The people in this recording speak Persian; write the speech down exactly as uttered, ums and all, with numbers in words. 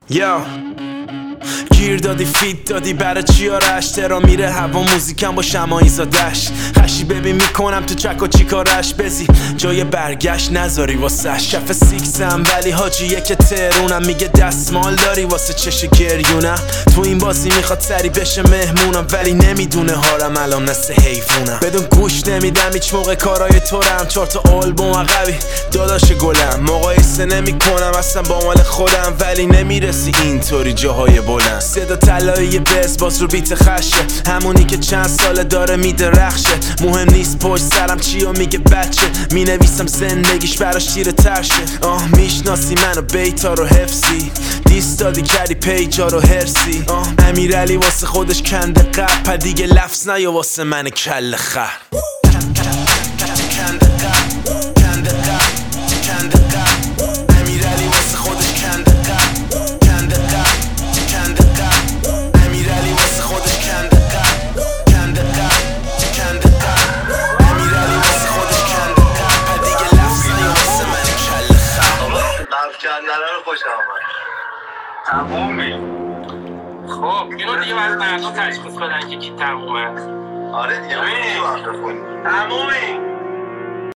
یا گیر دادی فیت دادی برای چی آرش ترا میره هوا موزیکم با شمایی زادش خشی ببین میکنم تو چک و چی کارش بزی جای برگشت نذاری واسه شف سیکسم ولی حاجیه که ترونم میگه دستمال داری واسه چش گریونم تو این بازی میخواد سری بشه مهمونم ولی نمیدونه هارم الان مثل حیوونم بدون گوش نمیدم هیچ موقع کارای تورم چهار تا آلبوم عقبی داداش گلم مقایسه نمی کنم اصلا با مال خودم ولی نمیرسی اینطوری جاهای بلند صدا طلایی بز باز رو بیت خشه همونی که چند ساله داره میدرخشه مهم نیست پشت سرم چی و میگه بچه مینویسم زندگیش براش تیره ترشه آه میشناسی منو بیتا رو حفظی دیستادی کردی پیجا رو هرسی آه امیرعلی واسه خودش کنده قب پر دیگه لفظ نیا واسه من کل خر کندنه رو خوش آمد تمومی خب اینو دیگه از مردم تشخیص بدن که کی تمومه آره دیگه نمیتونم بخونی تمومی